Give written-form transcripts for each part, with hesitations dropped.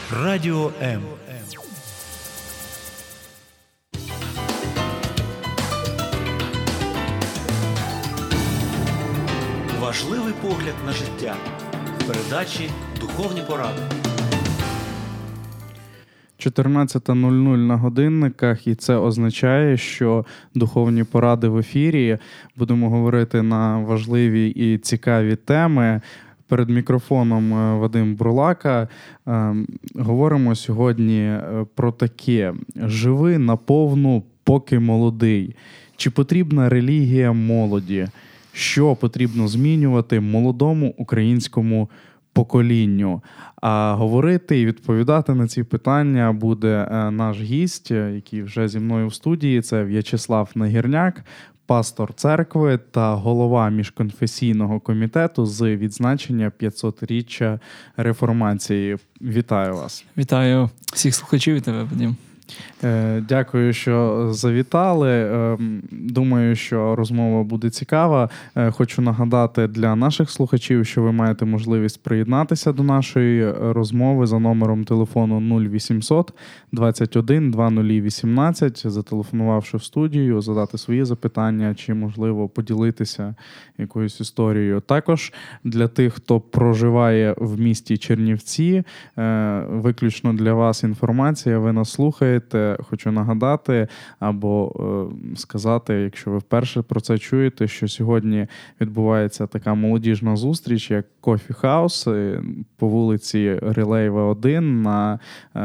Радіо М. Важливий погляд на життя. В передачі «Духовні поради». 14:00 на годинниках, і це означає, що духовні поради в ефірі. Будемо говорити на важливі і цікаві теми. Перед мікрофоном Вадим Бурлака. Говоримо сьогодні про таке. Живи наповну, поки молодий. Чи потрібна релігія молоді? Що потрібно змінювати молодому українському поколінню? А говорити і відповідати на ці питання буде наш гість, який вже зі мною в студії. Це В'ячеслав Нагірняк, пастор церкви та голова міжконфесійного комітету з відзначення 500-річчя реформації. Вітаю вас. Вітаю всіх слухачів і тебе, Вадим. Дякую, що завітали. Думаю, що розмова буде цікава. Хочу нагадати для наших слухачів, що ви маєте можливість приєднатися до нашої розмови за номером телефону 0800 21 2018, зателефонувавши в студію, задати свої запитання чи, можливо, поділитися якоюсь історією. Також для тих, хто проживає в місті Чернівці, виключно для вас інформація, ви нас слухаєте. Хочу нагадати або сказати, якщо ви вперше про це чуєте, що сьогодні відбувається така молодіжна зустріч, як Coffee House по вулиці Рилеєва, 1 на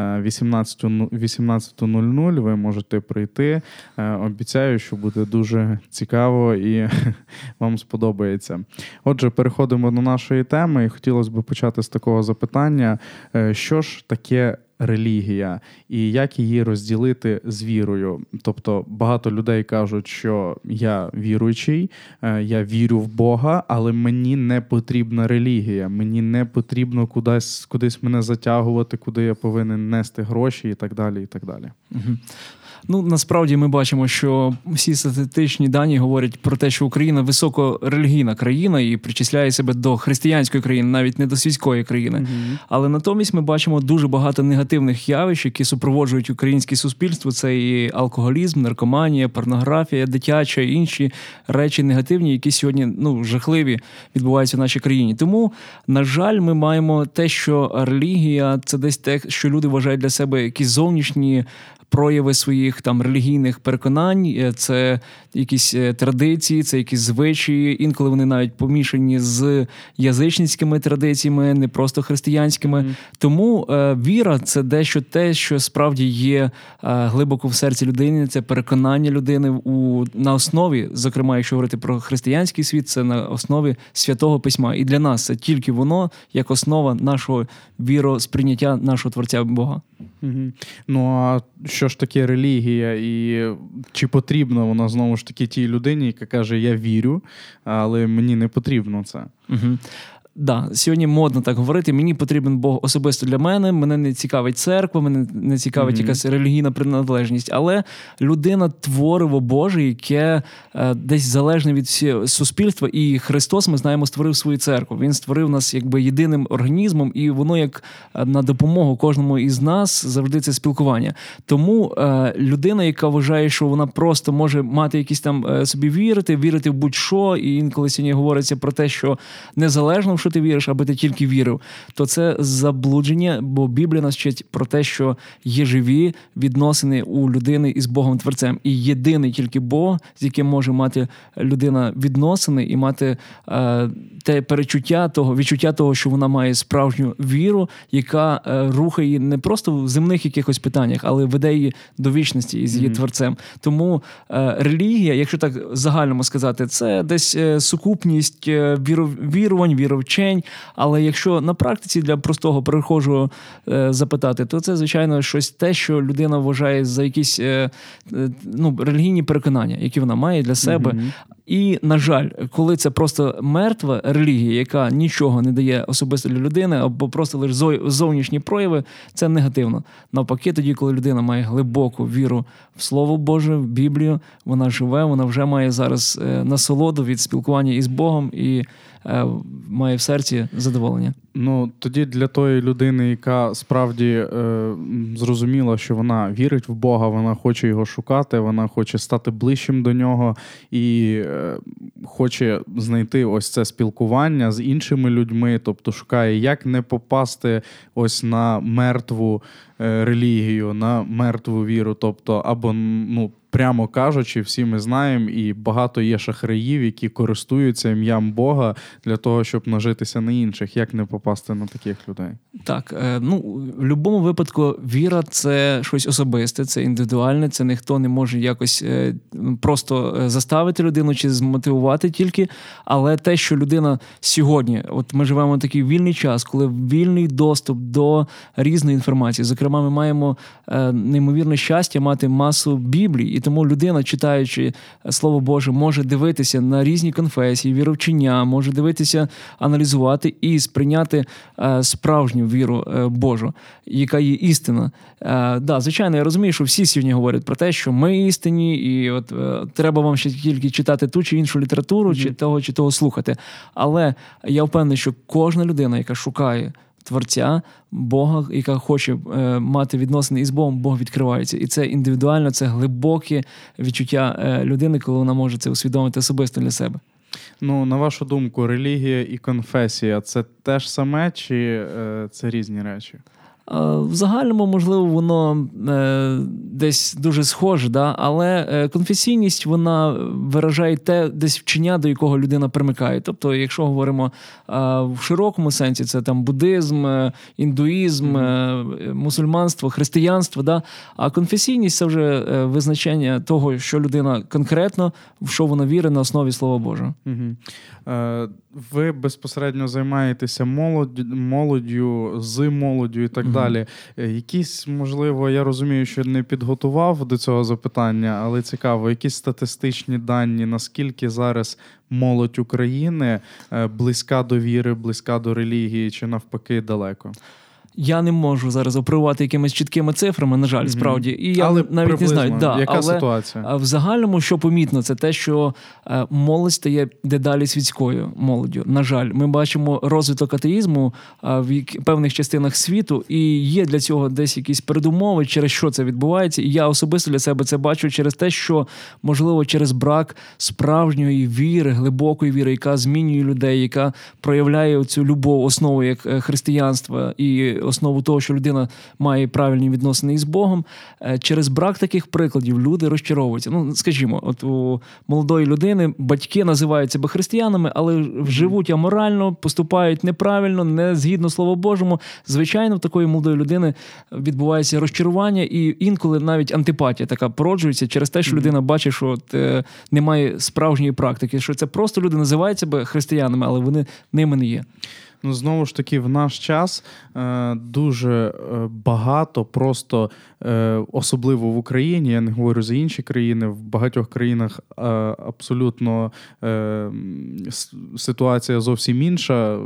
18:00. Ви можете прийти. Обіцяю, що буде дуже цікаво і вам сподобається. Отже, переходимо до нашої теми і хотілося б почати з такого запитання. Що ж таке релігія і як її розділити з вірою? Тобто багато людей кажуть, що я віруючий, я вірю в Бога, але мені не потрібна релігія, мені не потрібно кудись мене затягувати, куди я повинен нести гроші і так далі, і так далі. Угу. Ну, насправді ми бачимо, що всі статистичні дані говорять про те, що Україна високорелігійна країна і причисляє себе до християнської країни, навіть не до світської країни. Mm-hmm. Але натомість ми бачимо дуже багато негативних явищ, які супроводжують українське суспільство. Це і алкоголізм, наркоманія, порнографія, дитяча і інші речі негативні, які сьогодні, жахливі відбуваються в нашій країні. Тому, на жаль, ми маємо те, що релігія – це десь те, що люди вважають для себе якісь зовнішні прояви своїх там релігійних переконань, це якісь традиції, це якісь звичаї, інколи вони навіть помішані з язичницькими традиціями, не просто християнськими. Mm. Тому віра – це дещо те, що справді є глибоко в серці людини, це переконання людини на основі, зокрема, якщо говорити про християнський світ, це на основі Святого Письма. І для нас це тільки воно, як основа нашого віросприйняття нашого Творця Бога. Mm-hmm. Ну, а що ж таке релігія і чи потрібна вона знову ж таки тій людині, яка каже, я вірю, але мені не потрібно це? Угу. Да, сьогодні модно так говорити, мені потрібен Бог особисто для мене не цікавить церква, мене не цікавить якась релігійна приналежність, але людина – твориво Боже, яке десь залежне від суспільства, і Христос, ми знаємо, створив свою церкву. Він створив нас якби єдиним організмом, і воно як на допомогу кожному із нас завжди це спілкування. Тому людина, яка вважає, що вона просто може мати якісь там собі вірити в будь-що, і інколи сьогодні говориться про те, що незалежно що ти віриш, аби ти тільки вірив, то це заблудження, бо Біблія нас вчить про те, що є живі відносини у людини із Богом-Творцем. І єдиний тільки Бог, з яким може мати людина відносини і мати те відчуття того, що вона має справжню віру, яка рухає її не просто в земних якихось питаннях, але веде її до вічності із її Творцем. Тому релігія, якщо так загальному сказати, це десь сукупність вірувань, віровчень, але якщо на практиці для простого перехожого запитати, то це, звичайно, щось те, що людина вважає за якісь релігійні переконання, які вона має для себе. Mm-hmm. І, на жаль, коли це просто мертва релігія, яка нічого не дає особисто для людини, або просто лише зовнішні прояви, це негативно. Навпаки, тоді, коли людина має глибоку віру в Слово Боже, в Біблію, вона живе, вона вже має зараз насолоду від спілкування із Богом і має в серці задоволення. Ну, тоді для тої людини, яка справді зрозуміла, що вона вірить в Бога, вона хоче його шукати, вона хоче стати ближчим до нього і хоче знайти ось це спілкування з іншими людьми, тобто шукає, як не попасти ось на мертву релігію, на мертву віру, тобто або, ну, прямо кажучи, всі ми знаємо, і багато є шахраїв, які користуються ім'ям Бога для того, щоб нажитися на інших. Як не попасти на таких людей? Так, ну, в будь-якому випадку віра – це щось особисте, це індивідуальне, це ніхто не може якось просто заставити людину чи змотивувати тільки, але те, що людина сьогодні, от ми живемо в такий вільний час, коли вільний доступ до різної інформації. Зокрема, ми маємо неймовірне щастя мати масу Біблій, і тому людина, читаючи Слово Боже, може дивитися на різні конфесії, віровчення, може дивитися, аналізувати і сприйняти справжню віру Божу, яка є істина. Да, звичайно, я розумію, що всі сьогодні говорять про те, що ми істинні, і от треба вам ще тільки читати ту чи іншу літературу, чи того слухати. Але я впевнений, що кожна людина, яка шукає Творця, Бога, яка хоче мати відносини із Богом, Бог відкривається. І це індивідуально, це глибоке відчуття людини, коли вона може це усвідомити особисто для себе. Ну, на вашу думку, релігія і конфесія – це те ж саме, чи це різні речі? В загальному, можливо, воно десь дуже схоже, да? Але конфесійність, вона виражає те десь вчення, до якого людина примикає. Тобто, якщо говоримо в широкому сенсі, це там буддизм, індуїзм, мусульманство, християнство, да? А конфесійність – це вже визначення того, що людина конкретно, в що вона вірить на основі Слова Божого. Ви безпосередньо займаєтеся молоддю, з молоддю і так далі. Якісь, можливо, я розумію, що не підготував до цього запитання, але цікаво, якісь статистичні дані, наскільки зараз молодь України близька до віри, близька до релігії, чи навпаки далеко? Я не можу зараз оперувати якимись чіткими цифрами, на жаль, справді. І я але навіть не знаю. Да, яка ситуація? В загальному, що помітно, це те, що молодь стає дедалі світською молоддю. На жаль, ми бачимо розвиток атеїзму в певних частинах світу, і є для цього десь якісь передумови, через що це відбувається. І я особисто для себе це бачу через те, що, можливо, через брак справжньої віри, глибокої віри, яка змінює людей, яка проявляє цю любов, основу як християнства і основу того, що людина має правильні відносини із Богом. Через брак таких прикладів люди розчаровуються. Ну, скажімо, от у молодої людини батьки називають себе християнами, але живуть аморально, поступають неправильно, не згідно Слову Божому. Звичайно, в такої молодої людини відбувається розчарування і інколи навіть антипатія така породжується через те, що людина бачить, що немає справжньої практики, що це просто люди називають себе християнами, але вони ними не є. Ну, знову ж таки, в наш час дуже багато просто, особливо в Україні, я не говорю за інші країни, в багатьох країнах абсолютно ситуація зовсім інша,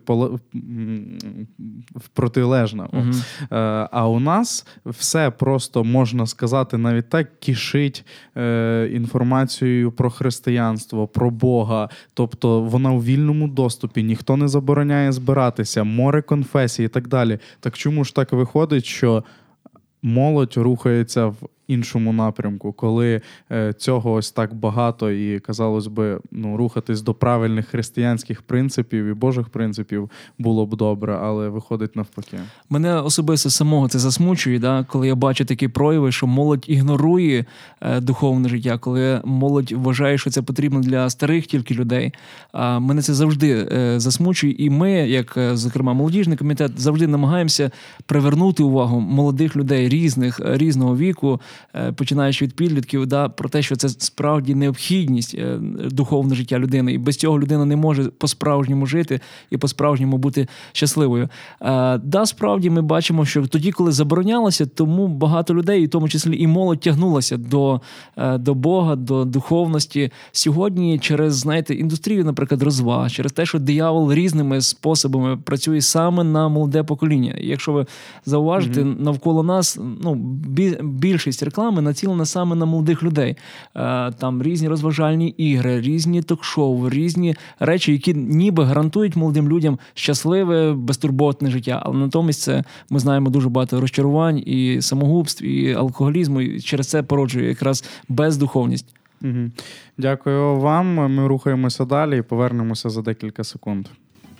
протилежна. А у нас все просто, можна сказати, навіть так, кишить інформацією про християнство, про Бога. Тобто вона у вільному доступі, ніхто не забороняє збиратися, море конфесій і так далі. Так чому ж так виходить, що молодь рухається в іншому напрямку, коли цього ось так багато і, казалось би, рухатись до правильних християнських принципів і Божих принципів було б добре, але виходить навпаки. Мене особисто самого це засмучує, да? Коли я бачу такі прояви, що молодь ігнорує духовне життя, коли молодь вважає, що це потрібно для старих тільки людей. Мене це завжди засмучує, і ми, як, зокрема, молодіжний комітет, завжди намагаємося привернути увагу молодих людей різного віку, починаючи від підлітків, да, про те, що це справді необхідність духовного життя людини. І без цього людина не може по-справжньому жити і по-справжньому бути щасливою. Да, справді ми бачимо, що тоді, коли заборонялося, тому багато людей, і в тому числі і молодь, тягнулася до Бога, до духовності. Сьогодні через, знаєте, індустрію, наприклад, розваг, через те, що диявол різними способами працює саме на молоде покоління. І якщо ви зауважите, навколо нас, більшість реклами націлена саме на молодих людей. Там різні розважальні ігри, різні ток-шоу, різні речі, які ніби гарантують молодим людям щасливе, безтурботне життя. Але натомість це, ми знаємо, дуже багато розчарувань і самогубств, і алкоголізму, і через це породжує якраз бездуховність. Угу. Дякую вам. Ми рухаємося далі і повернемося за декілька секунд.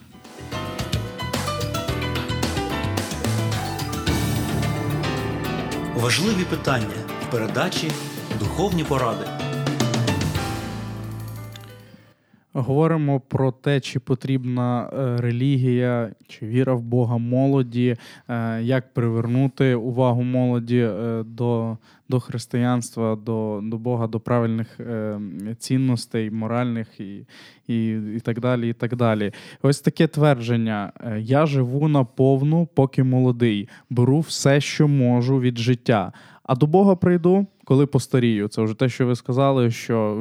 Важливі питання в передачі «Духовні поради». Говоримо про те, чи потрібна релігія, чи віра в Бога молоді, як привернути увагу молоді до християнства, до Бога, до правильних цінностей, моральних і так далі, і так далі. Ось таке твердження. Я живу наповну, поки молодий. Беру все, що можу від життя. А до Бога прийду, коли постарію. Це вже те, що ви сказали, що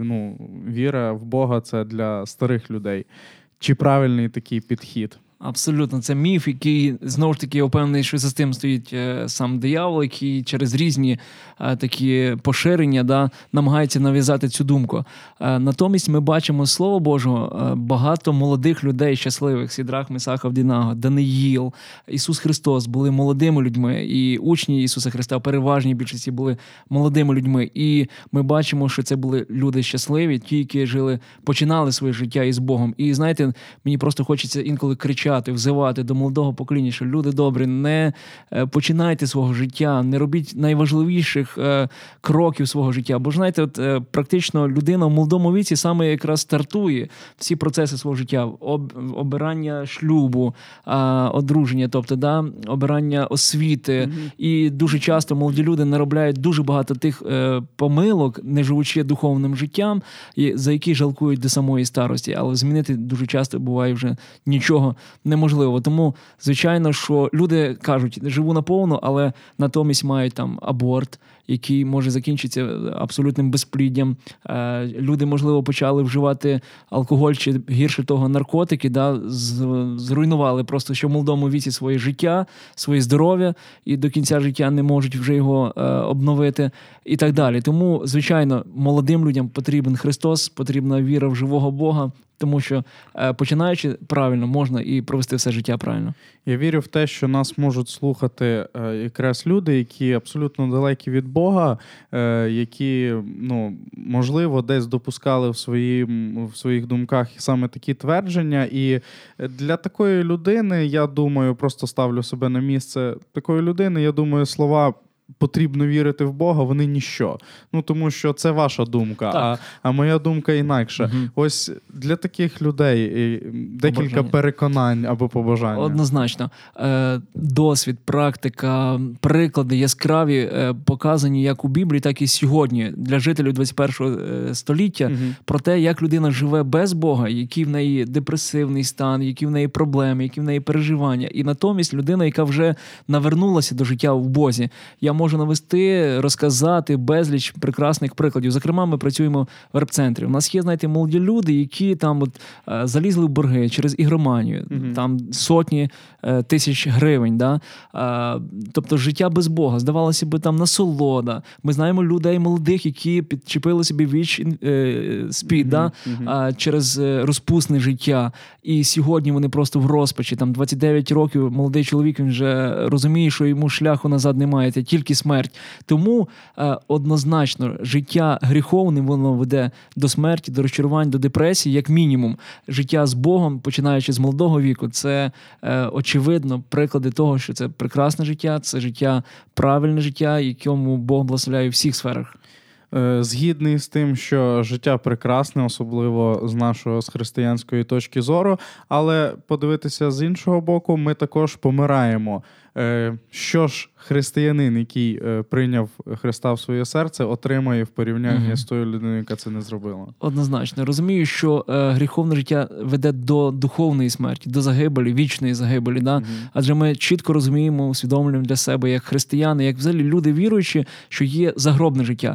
віра в Бога – це для старих людей. Чи правильний такий підхід? Абсолютно. Це міф, який, знову ж таки, я впевнений, що за цим стоїть сам диявол, який через різні такі поширення намагається нав'язати цю думку. Натомість ми бачимо, Слово Божого, багато молодих людей щасливих. Сідрах, Месах, Авдінаго, Даниїл, Ісус Христос були молодими людьми. І учні Ісуса Христа в переважній більшості були молодими людьми. І ми бачимо, що це були люди щасливі, ті, які починали своє життя із Богом. І знаєте, мені просто хочеться інколи кричати, взивати до молодого покоління, що люди добрі, не починайте свого життя, не робіть найважливіших кроків свого життя. Бо, знаєте, практично людина в молодому віці саме якраз стартує всі процеси свого життя. Обирання шлюбу, одруження, тобто, обирання освіти. Mm-hmm. І дуже часто молоді люди наробляють дуже багато тих помилок, не живучи духовним життям, за які жалкують до самої старості. Але змінити дуже часто буває вже нічого неможливо. Тому, звичайно, що люди кажуть, живу наповну, але натомість мають там аборт, який може закінчитися абсолютним безпліддям. Люди, можливо, почали вживати алкоголь чи, гірше того, наркотики, зруйнували просто ще в молодому віці своє життя, своє здоров'я, і до кінця життя не можуть вже його обновити і так далі. Тому, звичайно, молодим людям потрібен Христос, потрібна віра в живого Бога, тому що, починаючи правильно, можна і провести все життя правильно. Я вірю в те, що нас можуть слухати якраз люди, які абсолютно далекі від Бога, які, можливо, десь допускали в своїх думках саме такі твердження. І для такої людини, я думаю, просто ставлю себе на місце такої людини, я думаю, слова потрібно вірити в Бога, вони ніщо. Тому що це ваша думка, а моя думка інакша. Угу. Ось для таких людей декілька переконань або побажання. Однозначно. Досвід, практика, приклади яскраві показані як у Біблії, так і сьогодні для жителів 21 століття про те, як людина живе без Бога, який в неї депресивний стан, які в неї проблеми, які в неї переживання. І натомість людина, яка вже навернулася до життя в Бозі. Я можу навести, розказати безліч прекрасних прикладів. Зокрема, ми працюємо в реп-центрі. У нас є, знаєте, молоді люди, які там залізли в борги через ігроманію, там сотні тисяч гривень. Тобто життя без Бога. Здавалося б, там насолода. Ми знаємо людей молодих, які підчепили собі ВІЧ-СПІД через розпусне життя. І сьогодні вони просто в розпачі. Там 29 років молодий чоловік, він вже розуміє, що йому шляху назад немає, це тільки смерть. Тому однозначно життя гріховним, воно веде до смерті, до розчарувань, до депресії, як мінімум. Життя з Богом, починаючи з молодого віку, це очевидно приклади того, що це прекрасне життя, це життя, правильне життя, якому Бог благословляє в всіх сферах. Згідний з тим, що життя прекрасне, особливо з християнської точки зору, але подивитися з іншого боку, ми також помираємо. Що ж християнин, який прийняв Христа в своє серце, отримає в порівнянні з тою людиною, яка це не зробила? Однозначно. Розумію, що гріховне життя веде до духовної смерті, до загибелі, вічної загибелі. Адже ми чітко розуміємо, усвідомлюємо для себе, як християни, як взагалі люди віруючі, що є загробне життя. І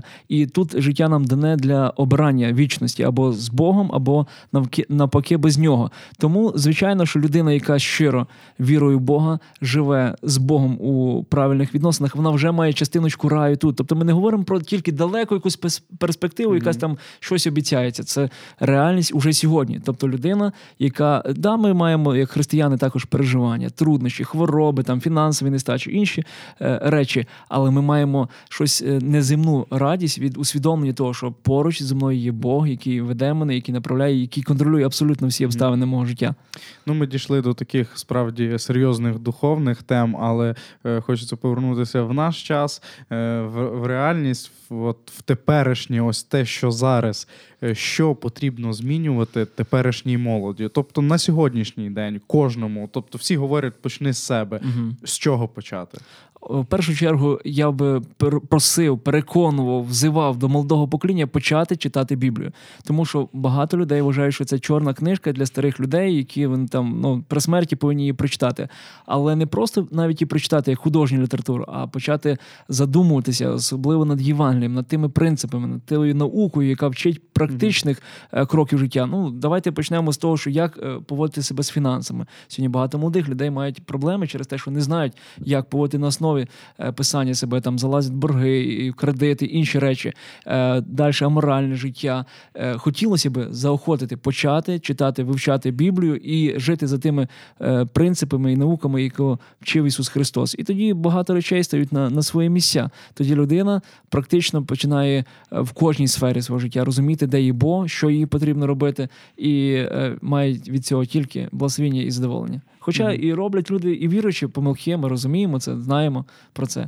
І тут життя нам дане для обрання вічності або з Богом, або навпаки без нього. Тому, звичайно, що людина, яка щиро вірою в Бога, живе з Богом у правильних відносинах, вона вже має частиночку раю тут. Тобто ми не говоримо про тільки далеку якусь перспективу, якась там щось обіцяється. Це реальність уже сьогодні. Тобто людина, яка, ми маємо, як християни, також переживання, труднощі, хвороби, там, фінансові нестачі, інші речі, але ми маємо щось неземну радість від усвідомлення того, що поруч зі мною є Бог, який веде мене, який направляє, який контролює абсолютно всі обставини мого життя. Ми дійшли до таких, справді, серйозних духовних тем, але хочеться повернутися в наш час, в реальність, в теперішнє, ось те, що зараз, що потрібно змінювати теперішній молоді. Тобто на сьогоднішній день кожному, тобто всі говорять, почни з себе. З чого почати? В першу чергу я би просив, переконував, взивав до молодого покоління почати читати Біблію. Тому що багато людей вважають, що це чорна книжка для старих людей, які вони там, при смерті повинні її прочитати. Але не просто навіть її прочитати як художню літературу, а почати задумуватися, особливо над Євангелієм, над тими принципами, над тією наукою, яка вчить практичних кроків життя. Давайте почнемо з того, що як поводити себе з фінансами. Сьогодні багато молодих людей мають проблеми через те, що не знають, як поводити на основі писання себе, там залазять борги, кредити, інші речі. Далі аморальне життя. Хотілося б заохотити, почати читати, вивчати Біблію і жити за тими принципами і науками, які вчив Ісус Христос. І тоді багато речей стають на свої місця. Тоді людина практично починає в кожній сфері свого життя розуміти, де є Бог, що їй потрібно робити, і має від цього тільки благословення і задоволення. Хоча і роблять люди, і віруючі помилки, ми розуміємо це, знаємо про це.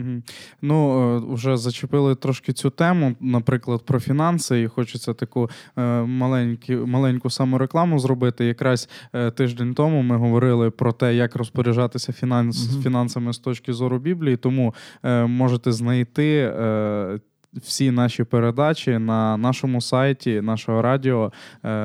Вже зачепили трошки цю тему, наприклад, про фінанси, і хочеться таку маленьку саморекламу зробити. Якраз тиждень тому ми говорили про те, як розпоряджатися фінансами з точки зору Біблії, тому можете знайти всі наші передачі на нашому сайті, нашого радіо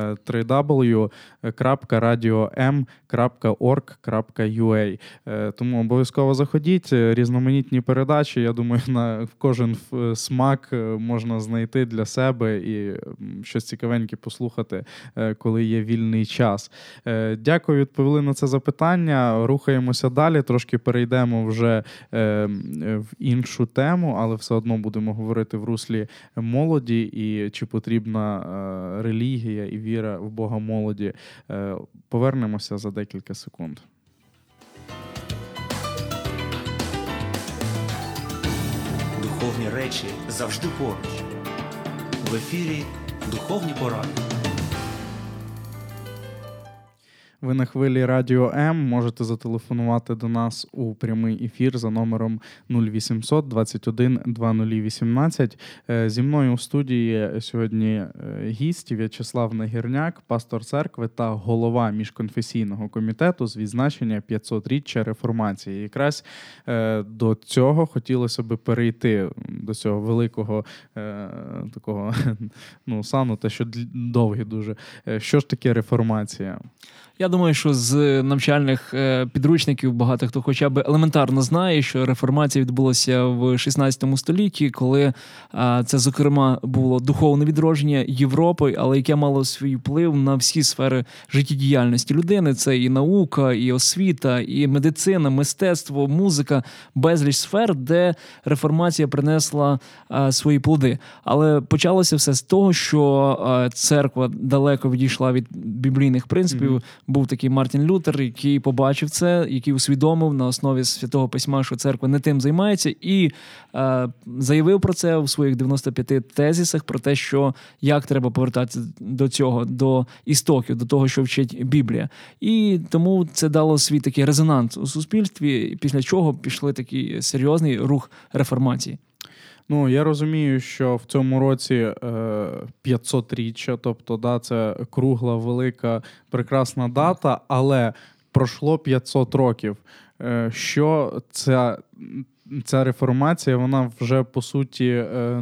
www.radio.m.org.ua. Тому обов'язково заходіть, різноманітні передачі, я думаю, на кожен смак можна знайти для себе і щось цікавеньке послухати, коли є вільний час. Дякую, відповіли на це запитання. Рухаємося далі, трошки перейдемо вже в іншу тему, але все одно будемо говорити в руслі молоді і чи потрібна релігія і віра в Бога молоді. Повернемося за декілька секунд. Духовні речі завжди поруч. В ефірі Духовні поради. Ви на хвилі Радіо М. Можете зателефонувати до нас у прямий ефір за номером 0800 21 2018. Зі мною у студії сьогодні гість В'ячеслав Нагірняк, пастор церкви та голова міжконфесійного комітету з відзначення 500-річчя реформації. Якраз до цього хотілося б перейти, до цього великого такого сану, те, що довгі дуже. Що ж таке реформація? Я думаю, що з навчальних підручників багато хто хоча б елементарно знає, що реформація відбулася в 16 столітті, коли це, зокрема, було духовне відродження Європи, але яке мало свій вплив на всі сфери життєдіяльності людини. Це і наука, і освіта, і медицина, мистецтво, музика, безліч сфер, де реформація принесла свої плоди. Але почалося все з того, що церква далеко відійшла від біблійних принципів. Був такий Мартін Лютер, який побачив це, який усвідомив на основі Святого Письма, що церква не тим займається, і заявив про це у своїх 95 тезисах, про те, що як треба повертатися до цього, до істоків, до того, що вчить Біблія. І тому це дало свій такий резонанс у суспільстві, після чого пішли такий серйозний рух реформації. Я розумію, що в цьому році 500-річчя, тобто, це кругла, велика, прекрасна дата, але пройшло 500 років. Що ця ця реформація, вона вже, по суті,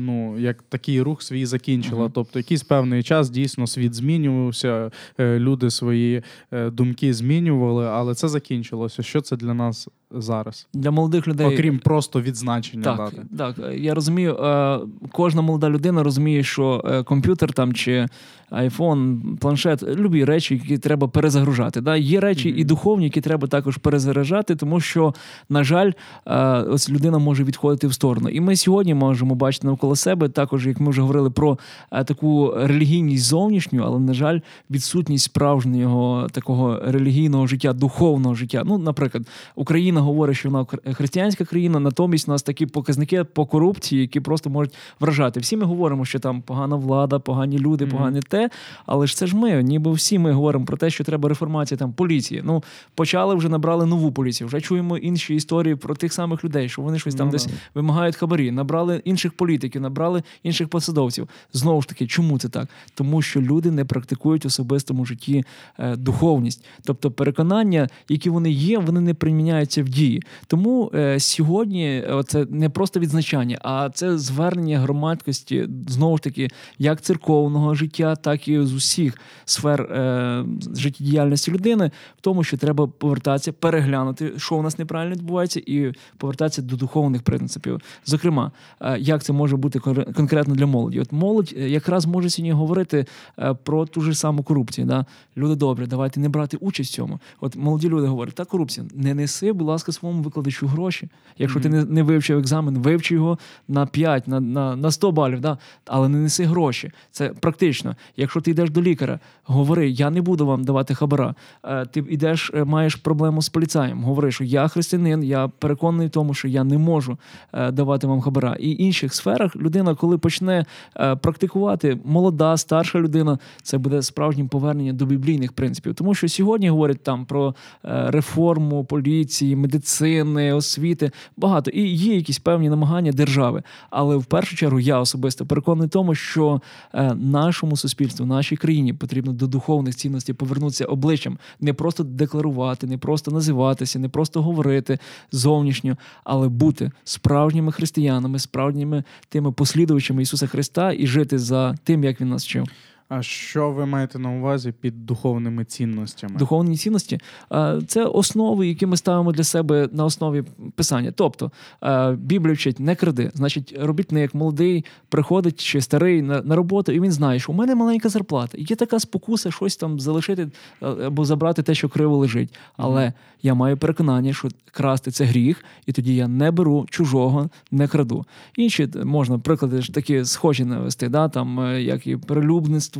як такий рух свій закінчила. Тобто якийсь певний час дійсно світ змінювався, люди свої думки змінювали, але це закінчилося. Що це для нас зараз? Для молодих людей... Окрім просто відзначення дати. Так, я розумію, кожна молода людина розуміє, що комп'ютер там чи айфон, планшет, любі речі, які треба перезагружати. Да? Є речі і духовні, які треба також перезаряджати, тому що, на жаль, ось людина може відходити в сторону. І ми сьогодні можемо бачити навколо себе, також, як ми вже говорили, про таку релігійність зовнішню, але, на жаль, відсутність справжнього такого релігійного життя, духовного життя. Наприклад, Україна говорить, що вона християнська країна, натомість у нас такі показники по корупції, які просто можуть вражати. Всі ми говоримо, що там погана влада, погані люди, погане те, але ж це ж ми, ніби всі ми говоримо про те, що треба реформація там поліції. Почали вже, набрали нову поліцію, вже чуємо інші історії про тих самих людей, що вони щось там десь вимагають хабарі, набрали інших політиків, набрали інших посадовців. Знову ж таки, чому це так? Тому що люди не практикують в особистому житті духовність. Тобто переконання, які вони є, вони не приміняються в дії. Тому сьогодні це не просто відзначання, а це звернення громадськості, знову ж таки, як церковного життя, так і з усіх сфер життєдіяльності людини, в тому, що треба повертатися, переглянути, що у нас неправильно відбувається, і повертатися до духовних принципів. Зокрема, як це може бути конкретно для молоді? От молодь якраз може сьогодні говорити про ту ж саму корупцію. Да? Люди добрі, давайте не брати участь в цьому. От молоді люди говорять, та корупція, не неси, будь ласка, своєму викладачу гроші. Якщо ти не вивчив екзамен, вивчи його на 5, на 100 балів, да? Але не неси гроші. Це практично. Якщо ти йдеш до лікаря, говори, я не буду вам давати хабара. Ти йдеш, маєш проблему з поліцаєм, говори, що я християнин, я переконаний в тому, що я не можу давати вам хабара. І в інших сферах людина, коли почне практикувати, молода, старша людина, це буде справжнім поверненням до біблійних принципів. Тому що сьогодні говорять там про реформу поліції, медицини, освіти, багато. І є якісь певні намагання держави. Але в першу чергу я особисто переконаний в тому, що нашому суспільству, нашій країні потрібно до духовних цінностей повернутися обличчям. Не просто декларувати, не просто називатися, не просто говорити зовнішньо, але бути справжніми християнами, справжніми тими послідувачами Ісуса Христа і жити за тим, як Він нас вчив. А що ви маєте на увазі під духовними цінностями? Духовні цінності – це основи, які ми ставимо для себе на основі Писання. Тобто, Біблія вчить «не кради». Значить, робітник молодий приходить чи старий на роботу, і він знає, що у мене маленька зарплата. Є така спокуса щось там залишити або забрати те, що криво лежить. Але я маю переконання, що красти – це гріх, і тоді я не беру чужого, не краду. Інші, можна приклади ж такі схожі навести, да? Там, як і перелюбництво,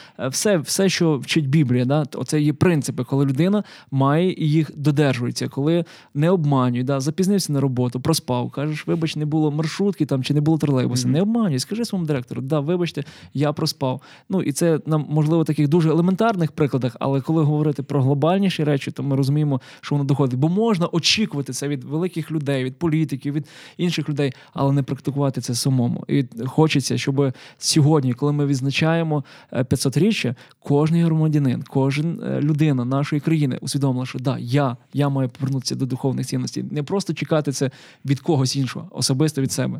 все, що вчить Біблія, да? Оце є принципи, коли людина має і їх додержується, коли не обманює, да? Запізнився на роботу, проспав, кажеш, вибач, не було маршрутки там, чи не було тролейбуса, не обманюй, скажи своєму директору, да, вибачте, я проспав. І це нам, можливо, таких дуже елементарних прикладах, але коли говорити про глобальніші речі, то ми розуміємо, що воно доходить. Бо можна очікувати це від великих людей, від політиків, від інших людей, але не практикувати це самому. І хочеться, щоб сьогодні, коли ми відзначаємо 500-річчя, кожен громадянин, кожен людина нашої країни усвідомила, що да, я маю повернутися до духовних цінностей. Не просто чекати це від когось іншого, особисто від себе.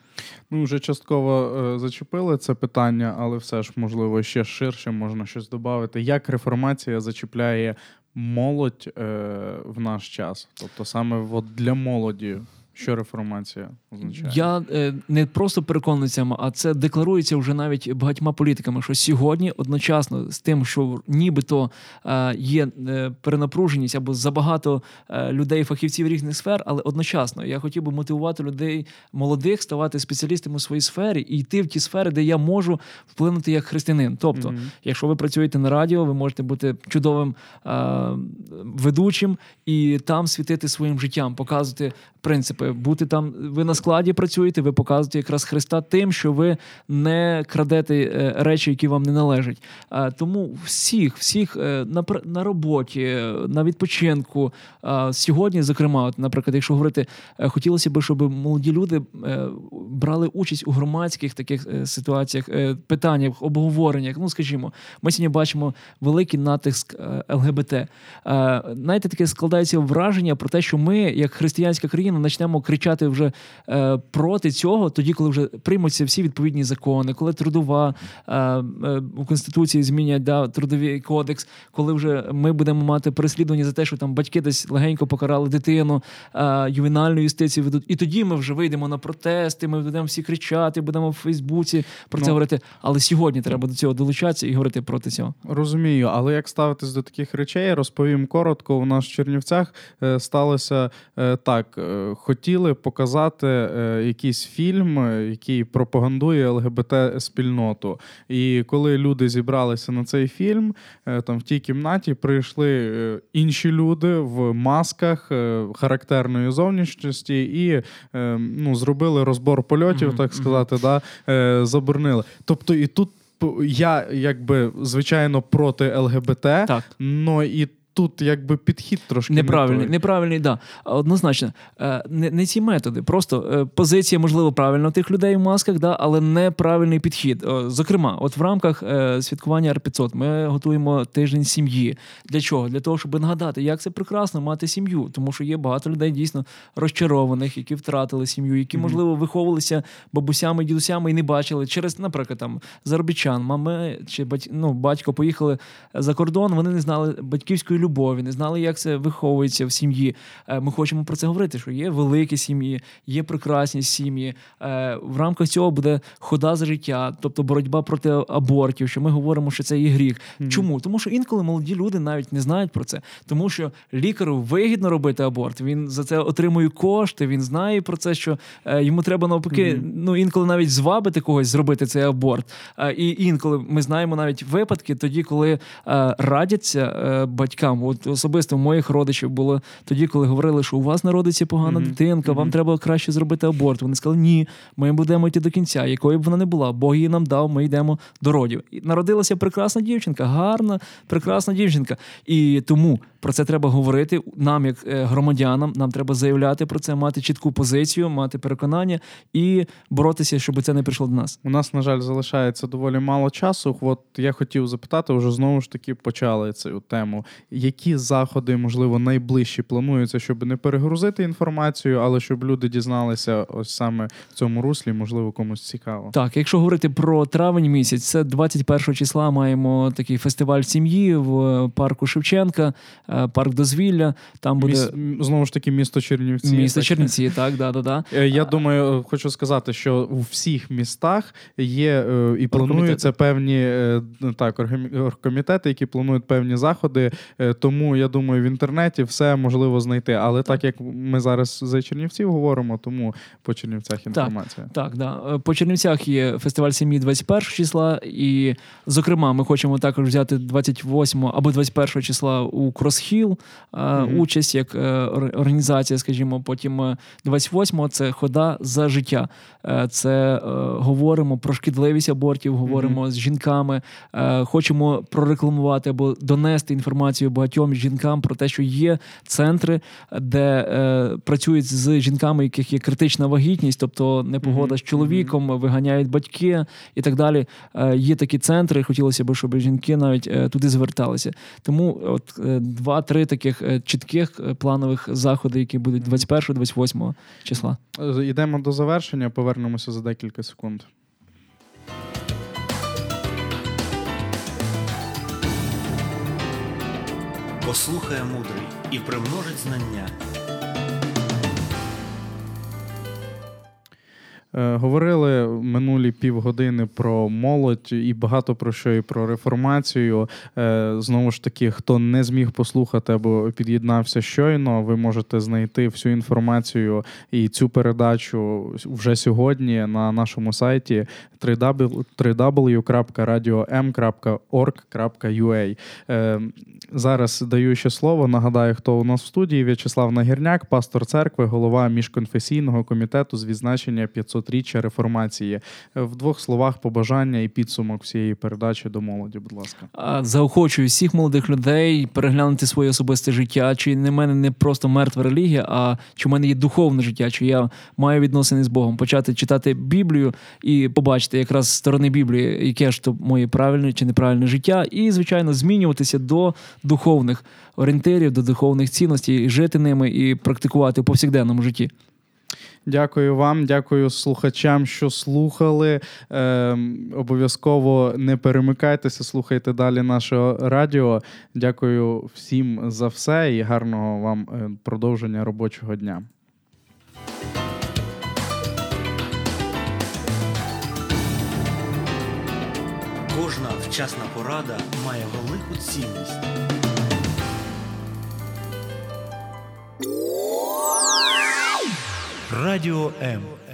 Вже частково зачепили це питання, але все ж, можливо, ще ширше можна щось додати. Як реформація зачіпляє молодь в наш час? Тобто саме для молоді. Що реформація означає? Я не просто переконаний цьому, а це декларується вже навіть багатьма політиками, що сьогодні одночасно з тим, що нібито є перенапруженість або забагато людей, фахівців різних сфер, але одночасно я хотів би мотивувати людей молодих ставати спеціалістами у своїй сфері і йти в ті сфери, де я можу вплинути як християнин. Тобто, якщо ви працюєте на радіо, ви можете бути чудовим ведучим і там світити своїм життям, показувати принципи. Бути там, ви на складі працюєте, ви показуєте якраз Христа тим, що ви не крадете речі, які вам не належать. Тому всіх на роботі, на відпочинку, сьогодні, зокрема, от, наприклад, якщо говорити, хотілося б, щоб молоді люди брали участь у громадських таких ситуаціях, питаннях, обговореннях. Скажімо, ми сьогодні бачимо великий натиск ЛГБТ. Знаєте, таке складається враження про те, що ми, як християнська країна, почнемо почнемо кричати вже проти цього, тоді, коли вже приймуться всі відповідні закони, коли трудова у Конституції змінять трудовий кодекс, коли вже ми будемо мати переслідування за те, що там батьки десь легенько покарали дитину, ювенальну юстицію ведуть. І тоді ми вже вийдемо на протести, ми будемо всі кричати, будемо в Фейсбуці про це говорити. Але сьогодні треба до цього долучатися і говорити проти цього. Розумію, але як ставитись до таких речей, розповім коротко. У нас в Чернівцях сталося так. Хотіли показати якийсь фільм, який пропагандує ЛГБТ-спільноту. І коли люди зібралися на цей фільм, там в тій кімнаті прийшли інші люди в масках характерної зовнішності і зробили розбор польотів, так сказати, заборонили. Тобто і тут я, якби, звичайно, проти ЛГБТ, но і тут якби підхід трошки неправильний, да. Однозначно. Не ці методи. Просто позиція, можливо, правильна у тих людей в масках, да, але неправильний підхід. Зокрема, от в рамках святкування Р-500 ми готуємо тиждень сім'ї. Для чого? Для того, щоб нагадати, як це прекрасно мати сім'ю. Тому що є багато людей дійсно розчарованих, які втратили сім'ю, які, можливо, виховувалися бабусями, дідусями і не бачили через, наприклад, там, заробітчан, мами чи батько поїхали за кордон, вони не знали батьківської любові, не знали, як це виховується в сім'ї. Ми хочемо про це говорити, що є великі сім'ї, є прекрасні сім'ї. В рамках цього буде хода за життя, тобто боротьба проти абортів, що ми говоримо, що це є гріх. Чому? Тому що інколи молоді люди навіть не знають про це. Тому що лікарю вигідно робити аборт, він за це отримує кошти, він знає про це, що йому треба навпаки, інколи навіть звабити когось зробити цей аборт. І інколи ми знаємо навіть випадки тоді, коли радяться батькам. От особисто в моїх родичів було тоді, коли говорили, що у вас народиться погана дитинка, вам треба краще зробити аборт. Вони сказали, ні, ми будемо йти до кінця, якою б вона не була. Бог її нам дав, ми йдемо до родів. І народилася прекрасна дівчинка, гарна, прекрасна дівчинка. І тому про це треба говорити нам, як громадянам, нам треба заявляти про це, мати чітку позицію, мати переконання і боротися, щоб це не прийшло до нас. У нас, на жаль, залишається доволі мало часу. От я хотів запитати, вже знову ж таки почали цю тему. Які заходи, можливо, найближчі плануються, щоб не перегрузити інформацію, але щоб люди дізналися ось саме в цьому руслі, можливо, комусь цікаво? Так, якщо говорити про травень місяць, це 21 числа маємо такий фестиваль сім'ї в парку Шевченка, парк дозвілля. Там буде... Знову ж таки, місто Чернівці. Місто Чернівці, так, да. Я думаю, хочу сказати, що у всіх містах є і плануються певні оргкомітети, які планують певні заходи. Тому, я думаю, в інтернеті все можливо знайти. Але так як ми зараз за Чернівців говоримо, тому по Чернівцях інформація. Так. По Чернівцях є фестиваль сім'ї 21 числа. І, зокрема, ми хочемо також взяти 28 або 21 числа у Кросхіл участь як організація, скажімо. Потім 28-го – це хода за життя. Це говоримо про шкідливість абортів, говоримо з жінками. Хочемо прорекламувати або донести інформацію багатьом жінкам про те, що є центри, де працюють з жінками, у яких є критична вагітність, тобто непогода з чоловіком, виганяють батьки і так далі. Є такі центри, хотілося б, щоб жінки навіть туди зверталися. Тому от 2-3 таких чітких планових заходи, які будуть 21-28 числа. Йдемо до завершення, повернемося за декілька секунд. Послухає мудрий і примножить знання. Говорили минулі півгодини про молодь і багато про що, і про реформацію. Знову ж таки, хто не зміг послухати або під'єднався щойно, ви можете знайти всю інформацію і цю передачу вже сьогодні на нашому сайті www.radio.m.org.ua. Зараз даю ще слово, нагадаю, хто у нас в студії. В'ячеслав Нагірняк, пастор церкви, голова міжконфесійного комітету з відзначення 500-річчя реформації. В 2 словах побажання і підсумок всієї передачі до молоді, будь ласка. Заохочую всіх молодих людей переглянути своє особисте життя, чи в мене не просто мертва релігія, а чи в мене є духовне життя, чи я маю відносини з Богом. Почати читати Біблію і побачити якраз з сторони Біблії, яке ж то моє правильне чи неправильне життя, і, звичайно, змінюватися до духовних орієнтирів, до духовних цінностей, жити ними і практикувати у повсякденному житті. Дякую вам, дякую слухачам, що слухали. Обов'язково не перемикайтеся, слухайте далі наше радіо. Дякую всім за все і гарного вам продовження робочого дня. Кожна вчасна порада має велику цінність. Радіо М.